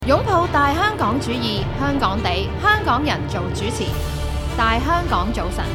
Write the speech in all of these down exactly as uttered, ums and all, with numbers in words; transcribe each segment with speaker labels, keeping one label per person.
Speaker 1: 擁抱大香港主義，香港地，香港人做主持。大香港早晨，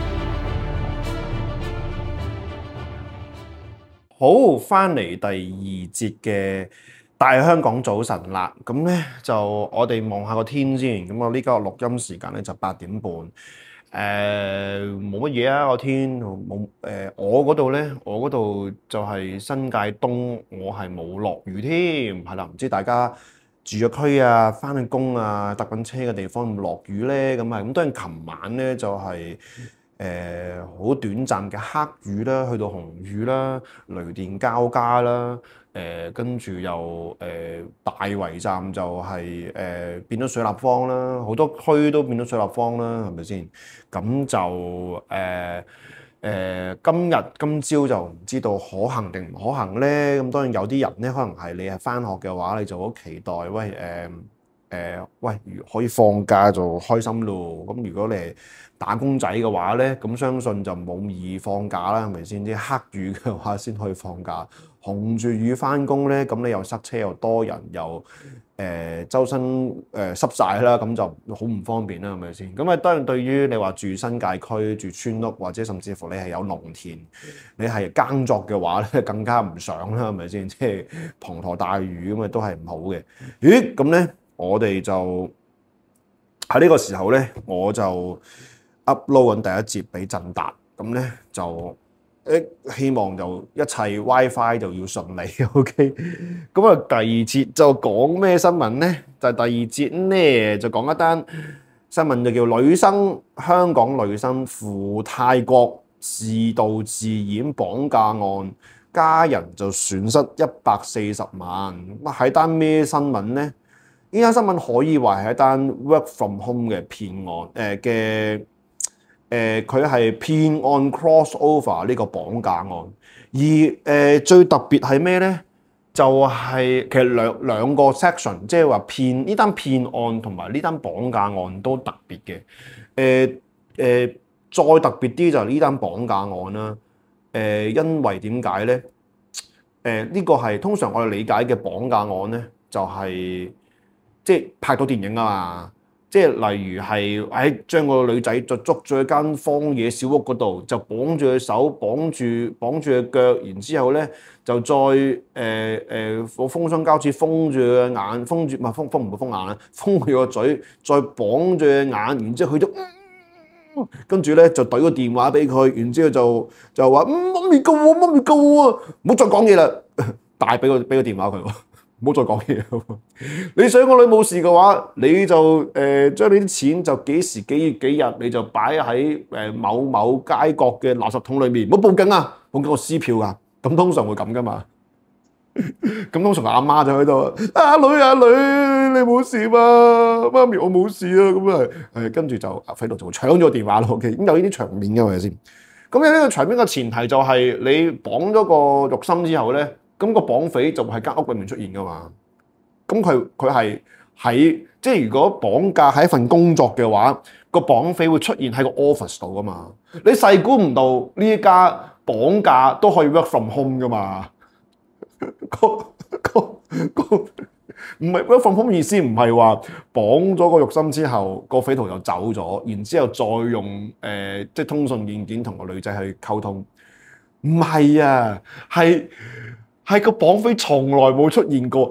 Speaker 2: 好，翻嚟第二節嘅大香港早晨啦。咁咧就我哋望下個天先。咁我呢個錄音時間咧就八點半。誒冇乜嘢啊，個天冇誒、呃。我嗰度咧，我嗰度就係新界東，我係冇落雨添，係啦。唔知大家住咗區啊，翻緊工啊，搭緊車嘅地方唔落雨咧，咁啊咁。當然琴晚咧就係誒好短暫嘅黑雨啦，去到紅雨啦，雷電交加啦，誒跟住又誒、呃、大圍站就係、是、誒、呃、變咗水立方啦，好多區都變咗水立方啦，係咪先？咁就誒。呃誒、呃、今日今朝就唔知道可行定唔可行咧。咁當然有啲人咧，可能係你係返學嘅話，你就好期待，喂誒誒、呃呃、喂，可以放假就開心咯。咁如果你係打工仔嘅話咧，咁相信就冇咁易放假啦，係咪先？啲黑雨嘅話先可以放假，紅住雨返工咧，咁你又塞車又多人又。誒、呃、周身誒、呃、濕晒啦，咁就好唔方便啦，係咪先？咁啊，當然對於你話住新界區、住村屋或者甚至乎你係有農田，你係耕作嘅話咧，更加唔想啦，係咪先？即係滂沱大雨咁啊，都係唔好嘅。咦？咁咧，我哋就喺呢個時候咧，我就 upload 緊第一節俾振達，咁咧就。誒希望就一切 WiFi 就要順利 ，OK。咁啊，第二節就講咩新聞咧？就係、第二節咧就講一單新聞，就叫女生香港女生赴泰國自導自演綁架案，家人就損失一百四十萬。咁係單咩新聞咧？呢單新聞可以話係一單 work from home 嘅騙案，誒嘅。誒佢係騙案 crossover 呢個綁架案，而誒、呃、最特別係咩咧？就係、是、其實兩兩個 section， 即係話騙呢單騙案同埋呢單綁架案都特別嘅。誒、呃、誒、呃、再特別啲就係呢單綁架案啦。誒、呃、因為點解咧？誒、呃、呢、這個係通常我哋理解嘅綁架案咧，就係、是、即係拍到電影啊嘛。即係例如係喺將個女仔就捉咗喺間荒野小屋嗰度，就綁住佢手，綁住綁住佢腳，然之後咧就再誒誒個封箱膠紙封住佢嘅眼，封住唔係封封唔到封眼啦，封佢個嘴，再綁住佢眼，然之後佢就跟住咧就懟個電話俾佢，然之後就就話媽咪救我，媽咪救我啊！唔好再講嘢啦，帶俾個俾個電話佢喎。唔好再講嘢。你想個女冇事嘅話，你就誒、呃、將你啲錢就幾時幾月幾日，你就擺喺誒某某街角嘅垃圾桶裏面。唔好報警啊！報警我撕票噶。咁通常會咁噶嘛。咁通常阿媽就喺度啊，女啊女，你冇事嘛？媽咪我冇事啊。咁啊誒，跟住就阿飛度就搶咗個電話咯。OK，咁有呢啲場面嘅係咪先？咁有呢個場面嘅前提就係你綁咗個肉心之後咧。咁個綁匪就喺間屋裏面出現噶嘛？咁佢佢係喺即係如果綁架係一份工作嘅話，個綁匪會出現喺個 office 度噶嘛？你細估唔到呢一家綁架都可以 work from home 噶嘛？個個個唔係 work from home 意思唔係話綁咗個肉心之後，個匪徒就走咗，然之後再用誒、呃、即係通訊軟件同個女仔去溝通。唔係啊，係。係個綁匪從來冇出現過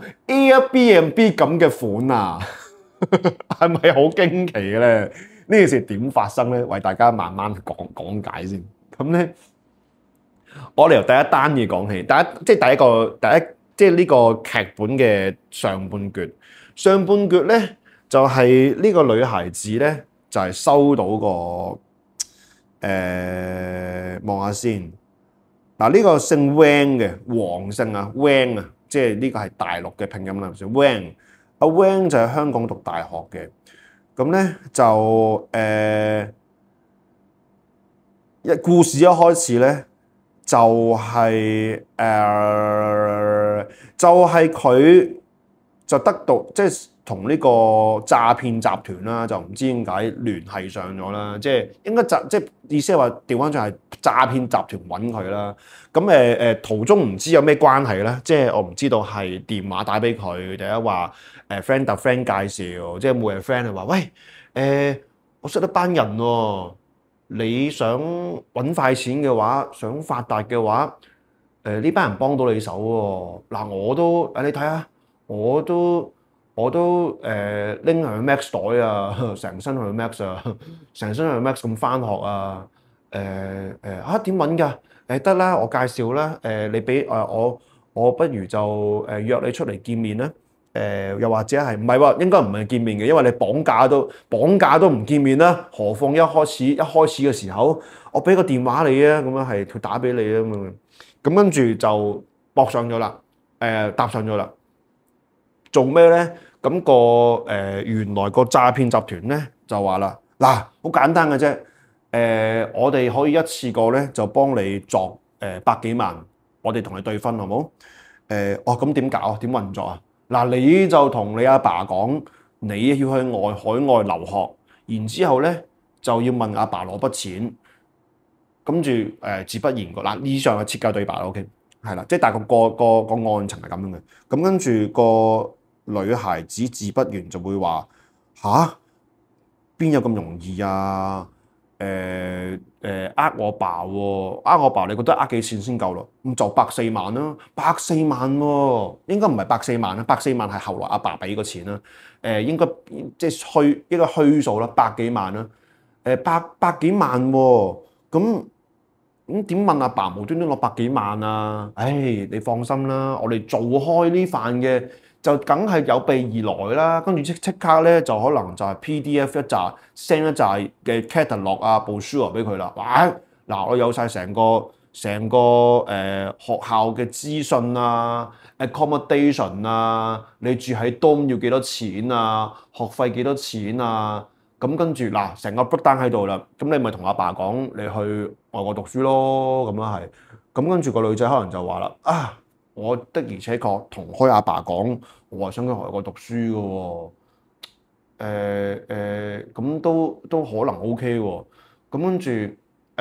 Speaker 2: Airbnb 咁嘅款啊，係咪好驚奇嘅咧？呢件事點發生咧？為大家慢慢講講解先。咁咧，我哋由第一單嘢講起，第一即係第一個第一即係呢個劇本嘅上半橛。上半橛咧就係、是、呢個女孩子咧就係、是、收到個誒望下先。嗱，呢個姓 Wang 嘅黃姓啊 Wang 啊，即係呢個係大陸嘅拼音啦。Wang 阿 Wang 就喺香港讀大學嘅，咁咧就誒一、呃、故事一開始咧就係、是、誒、呃、就係、是、佢就得到即係同呢個詐騙集團啦，就唔知點解聯繫上咗啦，即係應該詐即係意思係話調翻轉係詐騙集團揾佢啦。咁誒誒途中唔知有咩關係咧，即係我唔知道係電話打俾佢，定係話誒 friend 搭 friend 介紹，即係每日 friend 係話喂誒、呃、我識得班人喎、哦，你想揾快錢嘅話，想發達嘅話，誒呢班人幫到你手喎。嗱我都誒你睇下，我都。我都誒拎去 Max 袋啊，成身去 Max 啊，成身去 Max 咁翻學啊，誒誒啊點揾㗎？誒得啦，我介紹啦，誒、呃、你俾誒、呃、我，我不如就誒約你出嚟見面啦，誒、呃、又或者係唔係喎？應該唔係見面嘅，因為你綁架都綁架都唔見面啦，何況一開始一開始嘅時候，我俾個電話你啊，咁樣係佢打俾你啊咁，咁跟住就駁上咗啦，誒、呃、搭上咗啦。做咩咧？咁、那個誒、呃、原來個詐騙集團咧就話啦，嗱好簡單嘅啫，誒、呃、我哋可以一次過咧就幫你作誒、呃、百幾萬，我哋同你對分好冇？誒、呃、哦咁點搞啊？點運作啊？嗱你就同你阿爸講，你要去外海外留學，然之後咧就要問阿爸攞筆錢，跟住誒自不然個嗱，以上係設計對白 OK 係啦，即係大概個個個案情係咁樣嘅，咁跟住個女孩子自不然就會話吓？邊有咁容易啊？誒誒呃我爸喎、啊，呃我爸你覺得呃幾錢先夠咯？咁就百四萬啦，百四萬喎、啊，應該唔係百四萬啦，百四萬係後來阿爸俾個錢啦。誒應該即係虛一個虛數啦，百幾萬啦。誒百百幾萬喎、啊，咁咁點問阿爸無端端攞百幾萬啊？唉，你放心啦，我哋做開呢飯嘅。就梗係有備而來啦，跟住即即刻咧就可能就係 P D F 一紮 send 一紮嘅 catalog 啊、brochure 俾佢啦。哇！嗱，我有晒成個成個誒、呃、學校嘅資訊啊、accommodation 啊，你住喺 dorm 要幾多錢啊、學費幾多錢啊，咁跟住嗱成個 breakdown 喺度啦，咁你咪同阿爸講你去外國讀書咯，咁樣係，咁跟住個女仔可能就話啦啊！我的而且確同開阿爸講，我話想去外國讀書嘅喎，誒誒咁都都可能 O K 喎，咁跟住誒，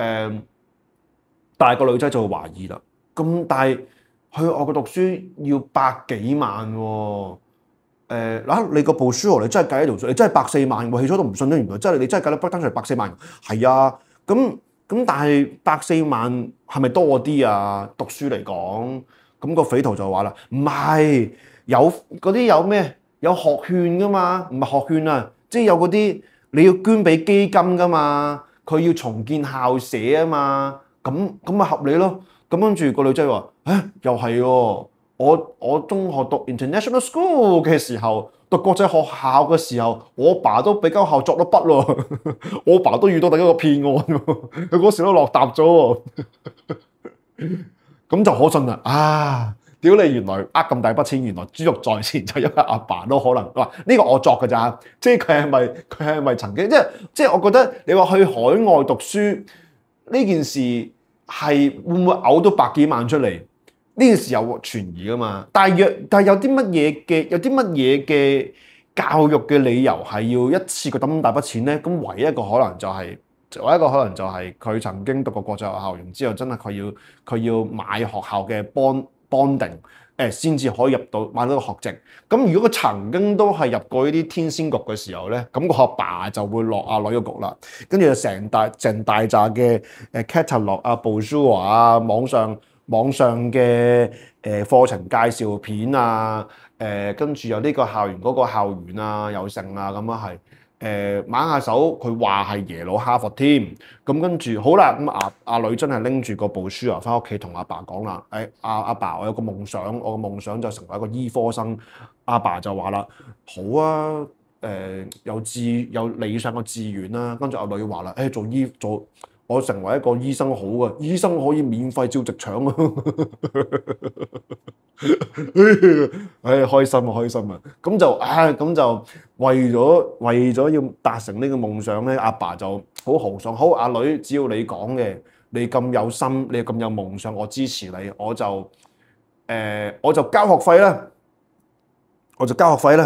Speaker 2: 但係個女仔就會懷疑啦，咁但係去外國讀書要百幾萬喎、哦，誒、嗱、你個部書你真係計喺條數，你真係百四萬喎，起初都唔信啦，原來真係你真係計得不單係百四萬，係啊，咁咁但係百四萬係咪多啲啊？讀書嚟講？咁個匪徒就話啦，唔係有嗰啲有咩有學券噶嘛，唔係學券啊，即係有嗰啲你要捐俾基金噶嘛，佢要重建校舍啊嘛，咁咁咪合理咯。咁跟住個女仔話，誒又係喎，我我中學讀 international school 嘅時候，讀國際學校嘅時候，我爸都俾間學校作咗筆咯，我爸都遇到第一個騙案喎，佢嗰時都落搭咗喎。咁就可信啦！啊，屌你原來呃咁大筆錢，原來豬肉在前，就因為阿爸都可能話呢個我作㗎咋，即係佢係咪佢係咪曾經？即係即係我覺得你話去海外讀書呢件事係會唔會嘔到百幾萬出嚟？呢件事有存疑㗎嘛？但係若但係有啲乜嘢嘅有啲乜嘢嘅教育嘅理由係要一次過抌咁大筆錢咧？咁唯一一個可能就係、是。另一個可能就係佢曾經讀過國際學校，然之後真係佢要佢要買學校嘅 bond bonding，誒先至可以入到買到個學籍。咁如果佢曾經都係入過呢啲天仙局嘅時候咧，咁個阿爸就會落阿女個局啦。跟住就成大成大扎嘅誒 catalog 啊、brochure 啊、網上網上嘅誒課程介紹片啊，誒跟住有呢個校園嗰個校園啊，有剩啊咁樣係。誒掹下手，佢話係耶魯哈佛添，咁跟住好啦，咁阿阿女真係拎住個部書啊，翻屋企同阿爸講啦，誒阿阿爸，我有個夢想，我個夢想就成為一個醫科生。阿爸就話啦，好啊，誒、呃、有志有理想嘅志願啦，跟住阿女話啦，誒、欸、做醫做我成為一個醫生好啊，醫生可以免費照直腸啊！唉，開心啊，開心啊！咁就唉，咁就為咗為咗要達成呢個夢想咧，阿爸就好豪爽。好，阿女，只要你講嘅，你咁有心，你咁有夢想，我支持你，我就誒、呃，我就交學費啦，我就交學費啦。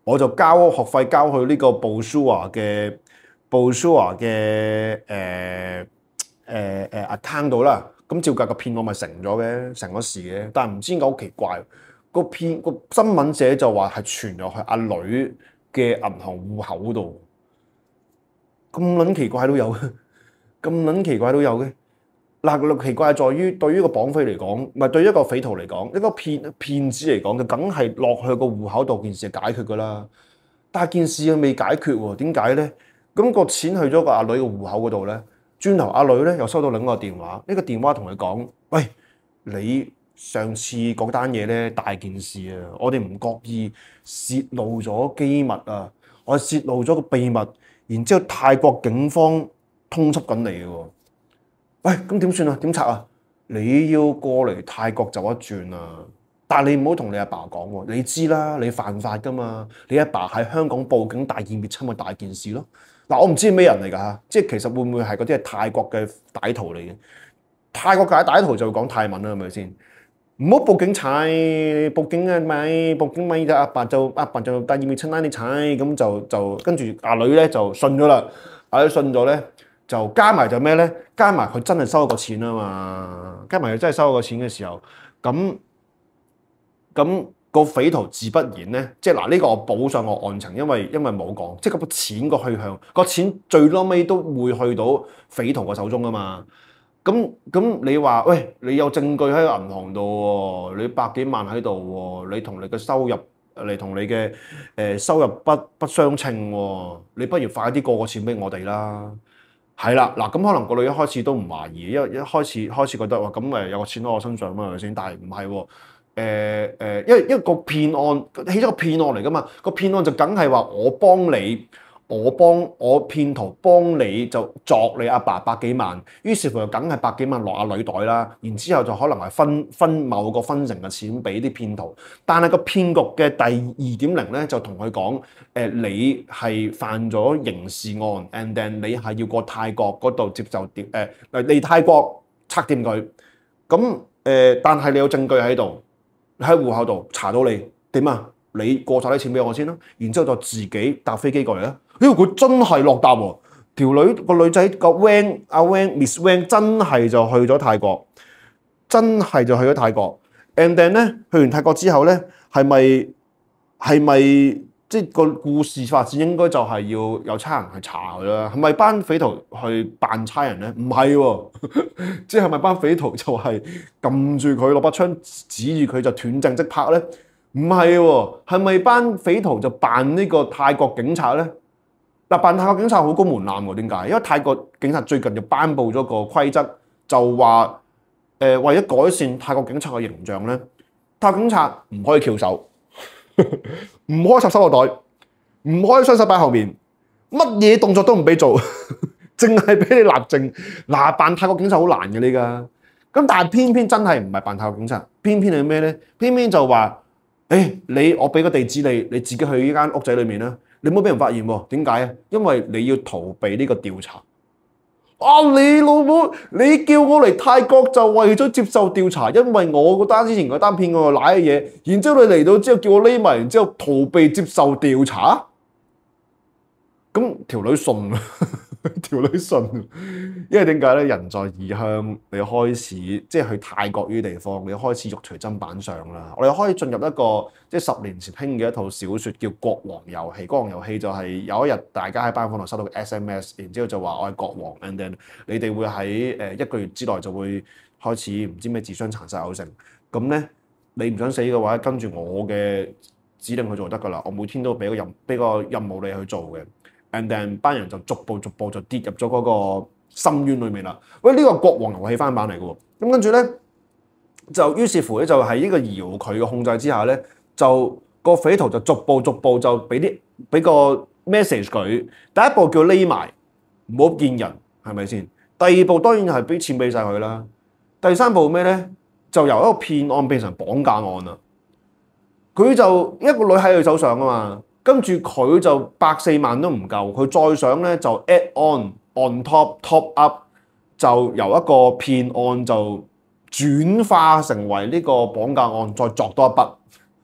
Speaker 2: 我就交學費交去呢個 Bosua 嘅 Bosua 嘅誒誒誒 account 度啦。咁照計個騙案咪成咗嘅，成咗事嘅。但係唔知點解好奇怪，個騙個新聞社就話係傳入去阿女嘅銀行戶口度，咁撚奇怪都有，咁撚奇怪都有嘅。嗱，奇怪在於對於個綁匪嚟講，唔係對於一個匪徒嚟講，一個騙騙子嚟講，佢梗係落去個戶口度件事係解決噶啦。但係件事又未解決喎，點解咧？咁個錢去咗個阿女嘅戶口嗰度咧，轉頭阿女咧又收到另一個電話，呢個電話同佢講：喂，你上次嗰單嘢咧大件事啊，我哋唔覺意泄露咗機密啊，我泄露咗個秘密，然之後泰國警方通緝緊你嘅喎。喂，咁點算啊？點拆啊？你要過嚟泰國走一轉啊！但係你唔好同你阿爸講喎，你知啦，你犯法噶嘛？你阿爸喺香港報警大義滅親嘅大件事咯。嗱，我唔知咩人嚟㗎嚇，即係其實會唔會係嗰啲係泰國嘅歹徒嚟嘅？泰國嘅歹徒就會講泰文啦，係咪先？唔好報警踩，報警啊咪，報警咪就阿爸就阿爸就大義滅親啦，你踩咁就就跟住阿女咧就信咗啦，阿女信咗咧。就加埋就咩咧？加埋佢真係收咗個錢啊嘛！加埋佢真係收咗個錢嘅時候，咁咁個匪徒自不然咧，即係嗱呢個我補上個案情，因為因為冇講，即係嗰個錢個去向，個錢最撈尾都會去到匪徒個手中啊嘛！咁咁你話喂，你有證據喺個銀行度喎，你百幾萬喺度喎，你同你嘅收入嚟同你嘅誒收入不不相稱喎，你不如快啲過個錢俾我哋啦！係啦，嗱咁可能個女一開始都唔懷疑，因為一開始開始覺得話咁誒有個錢喺我身上嘛係咪先？但係唔係喎，誒誒，因為因為個騙案起咗個騙案嚟噶嘛，個騙案就梗係話我幫你，我幫我騙徒幫你就作你阿爸百幾萬，於是乎就梗係百幾萬落阿女袋啦，然之後就可能係分分某個分成嘅錢俾啲騙徒，但係個騙局嘅第二點零咧就同佢講，誒、呃、你係犯咗刑事案 ，and then 你係要過泰國嗰度接受調誒嚟泰國測掂佢，咁誒、呃、但係你有證據喺度，喺戶口度查到你點啊？你過晒啲錢俾我先啦，然之後就自己搭飛機過嚟啦。因為佢真係落搭喎，條女個女仔個 Wang 阿 Wang Miss Wang 真係就去咗泰國，真係就去咗泰國。And then 咧，去完泰國之後咧，係咪係咪即係個故事發展應該就係要有差人去查佢啦？係咪班匪徒去扮差人咧？唔係喎，即係咪班匪徒就係撳住佢攞把槍指住佢就斷正即拍咧？唔係喎，係咪班匪徒就扮呢個泰國警察咧？嗱，扮泰國警察好高門檻喎，點解？因為泰國警察最近就頒布咗個規則，就話誒、呃、為咗改善泰國警察嘅形象咧，泰國警察唔可以翹手，唔可以插手個袋，唔可以雙手擺後面，乜嘢動作都唔俾做，淨係俾你立正。嗱，扮泰國警察好難嘅呢家，咁但係偏偏真係唔係扮泰國警察，偏偏係咩咧？偏偏就話。誒、欸，你我俾個地址你，你自己去呢間屋仔裏面啦。你唔好俾人發現喎。點解啊？因為你要逃避呢個調查。啊，你老母，你叫我嚟泰國就為咗接受調查，因為我嗰單之前嗰單騙我賴嘅嘢，然之後你嚟到之後叫我匿埋，然之後逃避接受調查。咁條女信啊，條女信，因為點解咧？人在異鄉，你開始即係去泰國呢啲地方，你開始肉隨砧板上啦。我哋可以進入一個即係十年前興嘅一套小説叫《國王遊戲》。國王遊戲就係有一日大家喺班房度收到個 S M S，然之後就話我係國王 ，and then 你哋會喺誒一個月之內就會開始唔知咩自相殘殺有成。咁咧你唔想死嘅話，跟住我嘅指令去做就得㗎啦。我每天都俾個任俾個任務你去做嘅。And then 班人就逐步逐步就跌入咗嗰個深淵裏面啦。喂，呢個國王遊戲翻版嚟嘅喎。咁跟住咧，就於是乎咧，就喺呢個遙距嘅控制之下咧，就個匪徒就逐步逐步就俾啲俾個 message 佢。第一步叫匿埋，唔好見人，係咪先？第二步當然係俾錢俾晒佢啦。第三步咩咧？就由一個騙案變成綁架案啦。佢就一個女喺佢手上啊嘛。跟住佢就百四萬都唔夠，佢再想咧就 add on on top top up，就由一個騙案就轉化成為呢個綁架案，再作多一筆。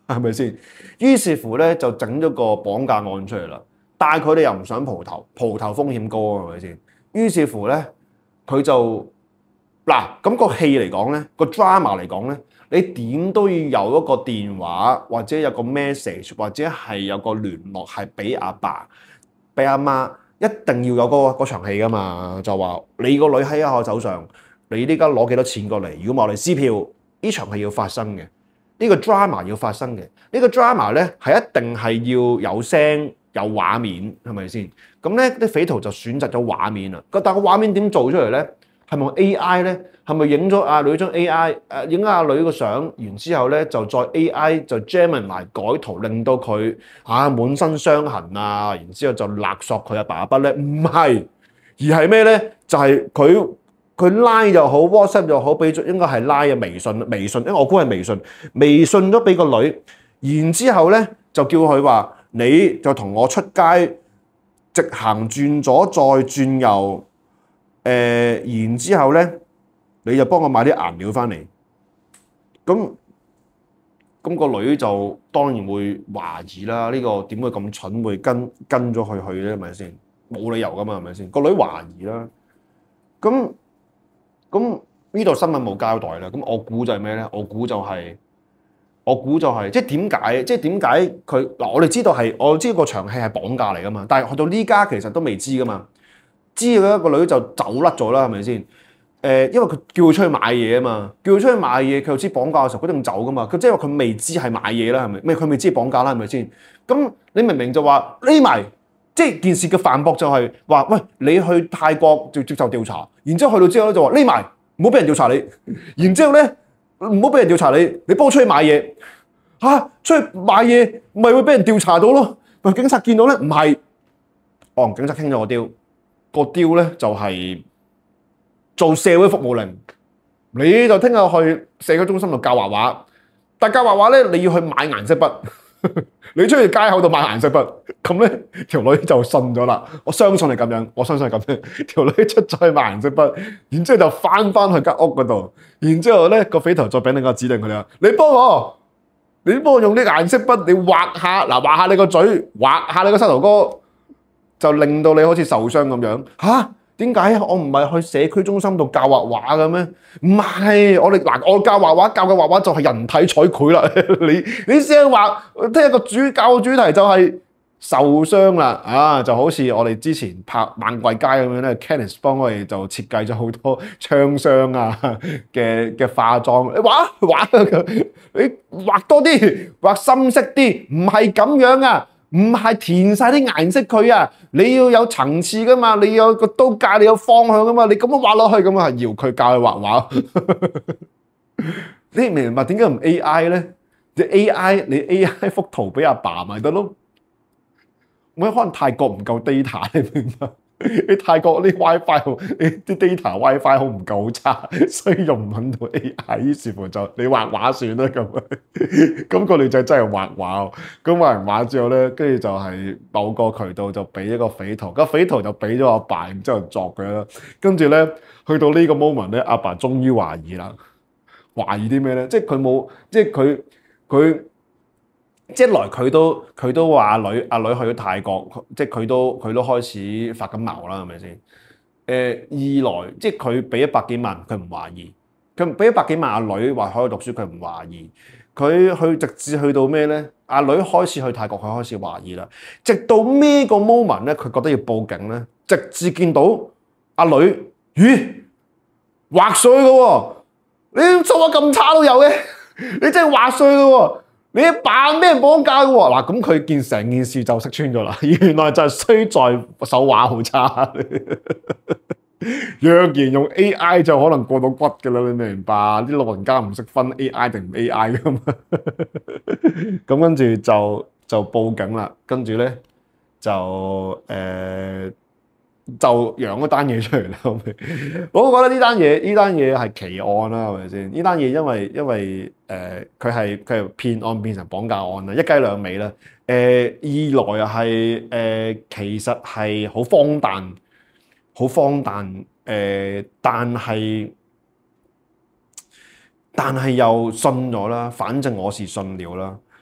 Speaker 2: 係咪先？於是乎咧就整咗個綁架案出嚟啦。但係佢哋又唔想蒲頭，蒲頭風險高啊，係咪先？於是乎咧，佢就嗱咁、個戲嚟講咧，個 drama 嚟講咧，你點都要有一個電話或者有個 message 或者係有個聯絡係俾阿爸、俾阿媽，一定要有嗰、個、嗰場戲噶嘛。就話你個女喺我手上，你呢家攞幾多錢過嚟？如果我哋撕票，呢場係要發生嘅，呢、個 drama 要發生嘅，呢、個 drama 咧係一定係要有聲。有畫面係咪先？咁咧啲匪徒就選擇咗畫面啦。但個畫面點做出嚟咧？係咪用 A I 咧？係咪影咗阿女張 A I？誒影阿女個相，然之後咧就再 A I 就 Gemini 改圖，令到佢啊滿身傷痕啊，然之後就勒索佢阿爸爸咧？唔係，而係咩咧？就係佢佢拉又好 WhatsApp 又好，俾咗應該係拉嘅微信，微信，因為我估係微信，微信咗俾個女，然之後咧就叫佢話。你就同我出街，直行轉左再轉右，誒、呃，然之後咧，你就幫我買啲顏料翻嚟。咁咁、個女就當然會懷疑啦。呢、個點會咁蠢，會跟跟咗佢去咧？係咪先？冇理由噶嘛，係咪先？個女懷疑啦。咁咁呢度新聞冇交代啦。咁我估就係咩咧？我估就係、是。我估就係、是、即係點解？即係點解佢嗱？我哋知道係我知道個場戲係綁架嚟噶嘛，但係去到呢家其實都未知噶嘛。知道一個女就走甩咗啦，係咪先？誒，因為佢叫佢出去買嘢啊嘛，叫佢出去買嘢，佢又知綁架嘅時候佢一定走噶嘛。佢即係話佢未知係買嘢啦，係咪？咩？佢未知綁架啦，係咪先？咁你明明就話匿埋，即係件事嘅反駁就係話，喂，你去泰國就接受調查，然之後去到之後咧就話匿埋，唔好俾人調查你，然之後咧。唔好俾人調查你，你幫我出去買嘢嚇、啊，出去買嘢咪會俾人調查到咯。咪警察見到咧，唔係，我同警察傾咗個 deal，個 deal 咧就係、是、做社會服務令，你就聽日去社區中心度教畫畫，但教畫畫咧你要去買顏色筆，你出去街口度買顏色筆，咁咧條女就信咗啦。我相信係咁樣，我相信係咁樣，條女出咗去買顏色筆，然之後就翻翻去間屋嗰度。然之後咧，個匪徒再俾你個指令佢哋話：你幫我，你幫我用啲顏色筆，你畫下嗱，畫下你個嘴，畫下你個膝頭哥，就令到你好似受傷咁樣。吓？點解啊？我唔係去社區中心度教畫畫嘅咩？唔係，我哋嗱，我教畫畫教嘅畫畫就係人體彩繪啦。你你先畫，聽日個主教嘅主題就係受傷啦。啊，就好似我哋之前拍猛鬼街咁樣咧 Kenneth 幫我哋就設計咗好多槍傷啊嘅嘅化妝。你畫畫，你畫多啲，畫深色啲，唔係咁樣啊！唔係填晒啲顏色佢啊！你要有層次噶嘛，你要有個刀架，你有方向噶嘛，你咁樣畫落去咁啊，搖佢教佢畫畫。你明唔明白點解唔 A I 咧？你 A I 你 A I 幅圖俾阿爸咪得咯？我可能泰國唔夠 data， 你明白？你泰國啲 WiFi 好，你啲 data WiFi 好唔夠差，所以用唔到 A I， 於是乎就你畫畫算啦咁。咁個女仔真係畫畫，咁畫完畫之後咧，跟住就係某個渠道就俾一個匪徒，個匪徒就俾咗阿爸，然之後作佢啦。跟住咧，去到呢個 moment 咧，阿爸終於懷疑啦，懷疑啲咩咧？即係佢冇，即係佢佢。即係一來佢都佢都話阿女阿女去咗泰國，即係佢都佢都開始發緊毛啦，係咪先？誒、呃、二來即係佢俾一百幾萬，佢唔懷疑；佢俾一百幾萬阿女話可以讀書，佢唔懷疑。佢去直至去到咩咧？阿女開始去泰國，佢開始懷疑啦。直到咩個 moment 咧，佢覺得要報警咧，直至見到阿女，咦，劃水嘅喎，你數學咁差都有嘅，你真係劃水嘅喎。你扮咩人綁架嘅喎？嗱，咁佢見成件事就識穿咗啦。原來就係衰在手畫好差。若然用 A I 就可能過到骨嘅啦，你明唔明白？啲老人家唔識分 A I 定唔 A I 噶嘛。咁跟住就就報警啦，跟住咧就誒。呃就揚一單嘢出嚟啦，我覺得呢單嘢呢單嘢係奇案啦，係咪先？呢單嘢因為因為誒佢係佢係騙案變成綁架案啦，一雞兩味啦。誒、呃、二來又係誒其實係好荒誕，好荒誕誒、呃，但係但係又信咗啦，反正我是信了啦。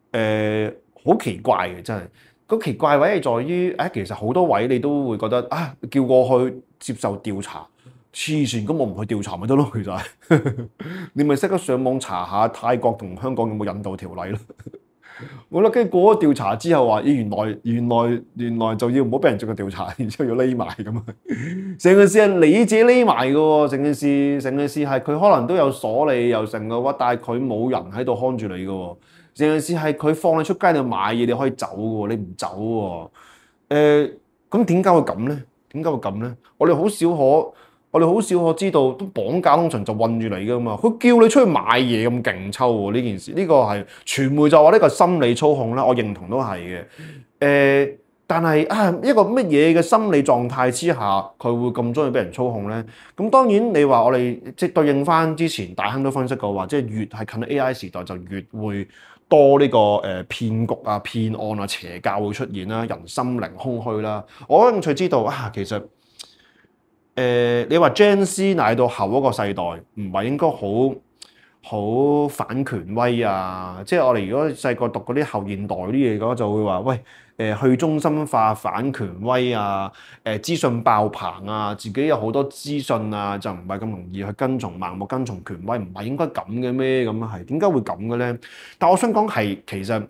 Speaker 2: 誒好奇怪嘅真係。個奇怪位係在於，誒其實好多位你都會覺得啊，叫我去接受調查，黐線，咁我唔去調查咪得咯，其實你咪識得上網查下泰國同香港有冇引渡條例咯。好啦，跟住過咗調查之後話，咦原來原來原來就要唔好俾人做個調查，然之後要匿埋咁啊！成件事係你自己匿埋嘅喎，成件事成件事係佢可能都有鎖你又成嘅話，但係佢冇人喺度看住你嘅喎。成件事係佢放你出街度買嘢，你可以走嘅喎，你唔走喎。誒，咁點解會咁咧？點解會咁咧？我哋好少可，我哋好少可知道，都綁架通常就韞住你噶嘛。佢叫你出去買嘢咁勁抽喎呢件事，呢個係傳媒就話呢個心理操控啦，我認同都係嘅。誒，但係啊，一個乜嘢嘅心理狀態之下，佢會咁中意俾人操控咧？咁當然你話我哋即係對應翻之前大亨都分析過話，即係越係近 A I 時代就越會多呢個誒騙局啊、騙案啊、邪教會出現啦，人心靈空虛啦。我有興趣知道啊，其實誒、呃、你話 Gen Z 乃到後一個世代，唔係應該好好反權威啊？即係我哋如果細個讀嗰啲後現代啲嘢嘅話，就會話喂。誒去中心化反權威啊，誒資訊爆棚啊，自己有好多資訊啊，就唔係咁容易去跟從盲目跟從權威，唔係應該咁嘅咩？咁啊係點解會咁嘅咧？但我想講係其實誒、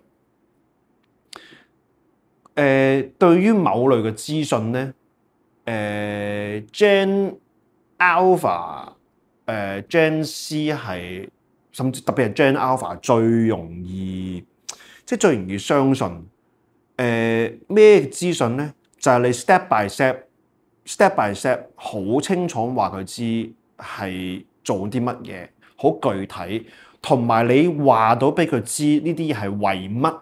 Speaker 2: 呃、對於某類嘅資訊咧，誒、呃、Gen Alpha 誒、呃、Gen C 係甚至特別係 Gen Alpha 最容易即係最容易相信。誒咩資訊咧？就係、是、你 step by step，step by step 好清楚話佢知係做啲乜嘢，好具體，同埋你話到俾佢知呢啲嘢係為乜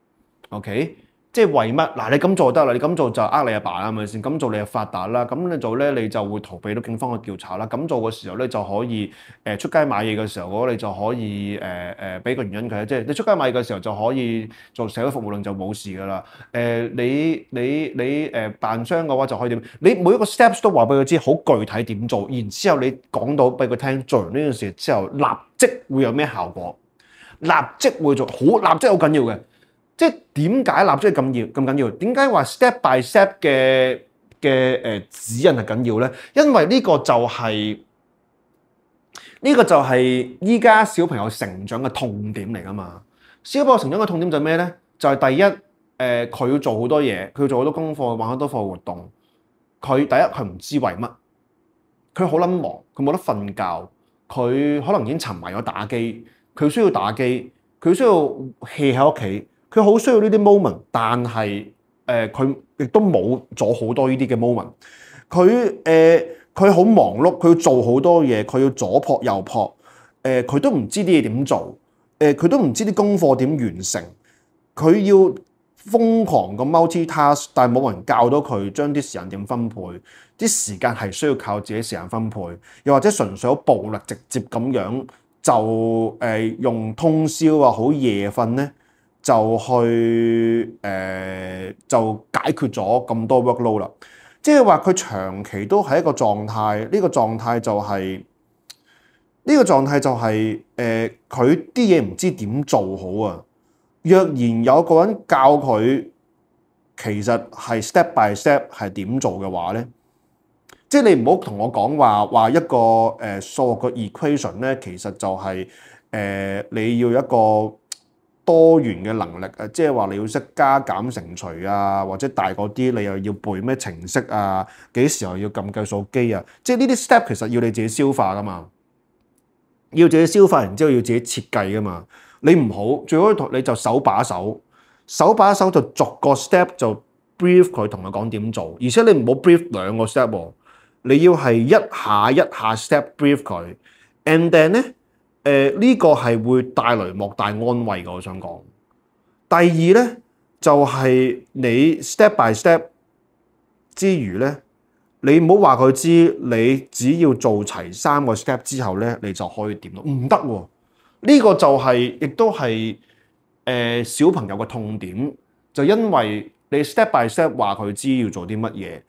Speaker 2: ？OK，即係為乜？嗱，你咁做得啦，你咁做就呃你阿爸啦，係咪先？咁做你就發達啦，咁你做咧你就會逃避到警方嘅調查啦。咁做嘅時候咧就可以誒、呃、出街買嘢嘅時候，你就可以誒誒俾個原因佢，即係你出街買嘢嘅時候就可以做社會服務論就冇事噶啦。誒、呃、你你你誒、呃、辦商嘅話就可以點？你每一個 steps 都話俾佢知，好具體點做，然之後你講到俾佢聽，做完呢件事之後，立即會有咩效果？立即會做好，立即好緊要嘅。即係點解立即係咁要咁緊要？點解話 step by step 嘅嘅誒指引係緊要咧？因為呢個就係、是、呢、這個就係依家小朋友成長嘅痛點嚟㗎嘛。小朋友成長嘅痛點就係咩咧？就係、是、第一誒，佢、呃、要做好多嘢，佢要做好多功課，玩好多課外活動。佢第一佢唔知為乜，佢好撚忙，佢冇得瞓覺，佢可能已經沉迷咗打機，佢需要打機，佢需要 hea 喺屋企。佢好需要呢啲 moment，但係誒佢亦都冇咗好多呢啲嘅 moment。佢誒佢好忙碌，佢要做好多嘢，佢要左撲右撲。誒、呃、佢都唔知啲嘢點做，誒、呃、佢都唔知啲功課點完成。佢要瘋狂咁 multi-task，但係冇人教到佢將啲時間點分配。啲時間係需要靠自己時間分配，又或者純粹好暴力直接咁樣就誒、呃、用通宵啊，好夜瞓咧。就去誒、呃、就解決咗咁多 workload 啦，即係話佢長期都係一個狀態，呢、這個狀態就係、是、呢、這個狀態就係誒佢啲嘢唔知點做好啊！若然有個人教佢，其實係 step by step 係點做嘅話咧，即係你唔好同我講話話一個誒數學嘅 equation 咧，其實就係、是、誒、呃、你要一個多元嘅能力啊，即係話你要識加減乘除啊，或者大個啲你又要背咩程式啊，幾時候要撳計數機啊，即係呢啲 step 其實要你自己消化噶嘛，要自己消化，然之後要自己設計噶嘛。你唔好最好你就手把手，手把手就逐個 step 就 brief 佢，同佢講點做，而且你唔好 brief 兩個 step 喎，你要係一下一下 step brief 佢 ，and then 咧。誒呢、呃這個係會帶來莫大安慰嘅，我想講。第二咧就係、是、你 step by step 之餘咧，你唔好話佢知，你只要做齊三個 step 之後咧，你就可以點咯？唔得喎，呢、這個就係、是、亦都係誒、呃、小朋友嘅痛點，就因為你 step by step 話佢知要做啲乜嘢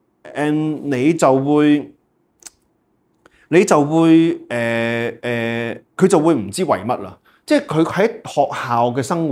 Speaker 2: and 你就會。你就會誒誒，佢、呃呃、就會唔知為乜啦。即係佢喺學校嘅生活，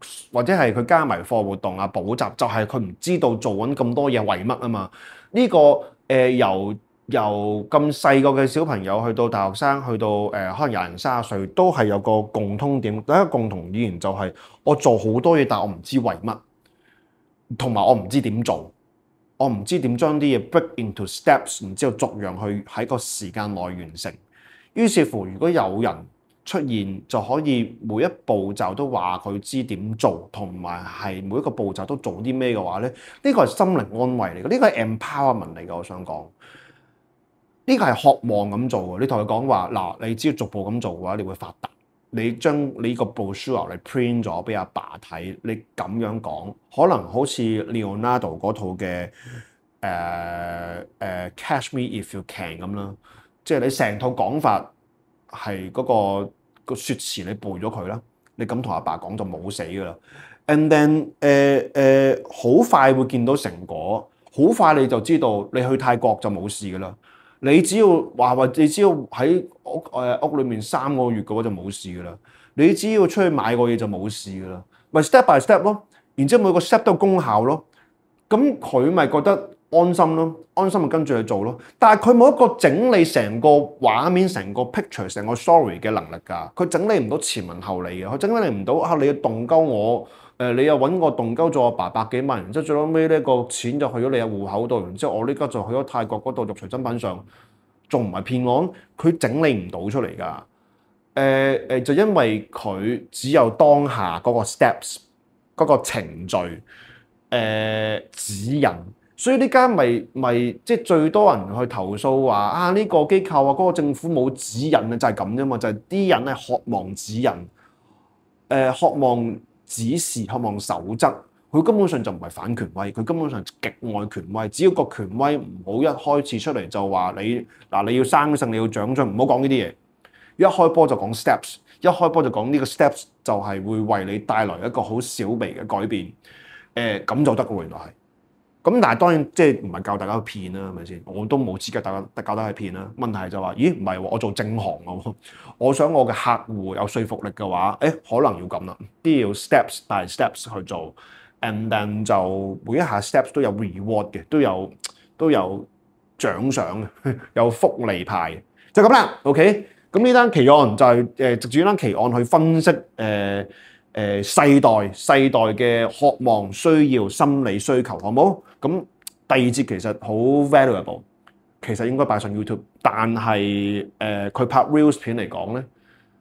Speaker 2: 或者係佢加埋課活動啊補習，就係佢唔知道做緊咁多嘢為乜啊嘛？呢、個誒、呃、由由咁細個嘅小朋友去到大學生，去到誒、呃、可能廿零三十歲，都係有個共通點，第一個共同語言就係我做好多嘢，但我唔知為乜，同埋我唔知點做，我唔知點將啲嘢 break into steps，然之後逐樣去喺個時間內完成。於是乎，如果有人出現就可以每一步驟都話佢知點做，同埋係每一個步驟都做啲咩嘅話咧，呢個係心靈安慰嚟嘅，呢個係 empowerment 嚟嘅。我想講，呢個係渴望咁做嘅。你同佢講話嗱，你只要逐步咁做嘅話，你會發達。你將你個 brochure 你 print 咗俾阿爸睇，你咁樣講，可能好似 Leonardo 嗰套嘅誒誒 Catch Me If You Can 咁啦，即係你成套講法。係嗰、那個個説詞，你背咗佢啦，你咁同阿爸講就冇死噶啦。And then 誒誒好快會見到成果，好快你就知道你去泰國就冇事噶啦。你只要話話，你只要喺屋誒、呃、屋裏面三個月嘅話就冇事噶啦。你只要出去買個嘢就冇事噶啦，咪 step by step 咯。然之後每個 step 都有功效咯。咁佢咪覺得安心咯，安心就跟住去做咯。但係佢冇一個整理成個畫面、成個 picture、成個 story 嘅能力㗎。佢整理唔到前文後理嘅，佢整理唔到啊！你要動鳩我，誒、呃、你又揾個動鳩咗我爸百幾萬，然之後最後尾呢個錢就去咗你嘅戶口度，然之後我呢家就去咗泰國嗰度入隨真品上，仲唔係騙案？佢整理唔到出嚟㗎。誒、呃、誒，就因為佢只有當下嗰個 steps 嗰個程序誒、呃、指引。所以呢家咪咪即係最多人去投訴話啊，呢個機構啊，嗰個政府冇指引啊，就係咁啫嘛，就係啲人係渴望指引，誒渴望指示、渴望守則，佢根本上就唔係反權威，佢根本上極愛權威。只要個權威唔好一開始出嚟就話你嗱，你要生性，你要長進，唔好講呢啲嘢。一開波就講 steps， 一開波就講呢個 steps 就係會為你帶來一個好小微嘅改變，誒咁就得喎，原來係。咁但係當然即係唔係教大家去騙啦，係咪先？我都冇資格大家教大家去騙啦。問題就話、是，咦唔係喎，我做正行喎，我想我嘅客戶有說服力嘅話，誒可能要咁啦，啲要 steps by steps 去做 ，and then 就每一下 steps 都有 reward 嘅，都有都有獎賞嘅，有福利派嘅，就咁啦。OK，咁呢單奇案就係、是、誒、呃、藉住呢單奇案去分析誒。呃誒、呃、世代世代嘅渴望、需要、心理需求，好冇？咁第二節其實好 valuable， 其實應該擺上 YouTube， 但係誒佢拍 reels 片嚟講咧，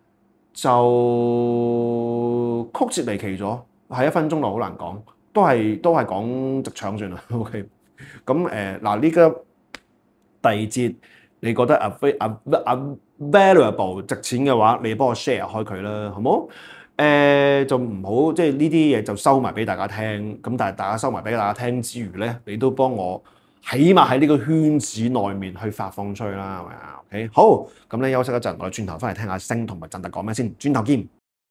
Speaker 2: 就曲折離奇咗，係一分鐘就好難講，都係都係講直腸算啦。OK，咁誒嗱呢個第二節，你覺得 a a a valuable 值錢嘅話，你幫我 share 開佢啦，好冇？誒、呃、就唔好即係呢啲嘢就收埋俾大家聽，咁但係大家收埋俾大家聽之餘咧，你都幫我起碼喺呢個圈子內面去發放出去啦，係咪啊？OK，好，咁咧休息一陣，我哋轉頭翻嚟聽下星同埋振特講咩先，轉頭見。